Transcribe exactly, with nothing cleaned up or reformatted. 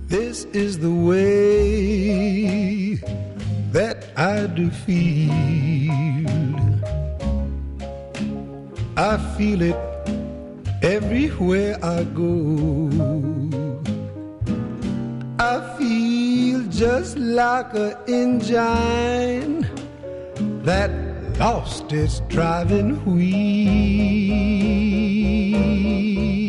This is the way that I do feel. I feel it everywhere I go. I feel just like an engine that lost its driving wheel.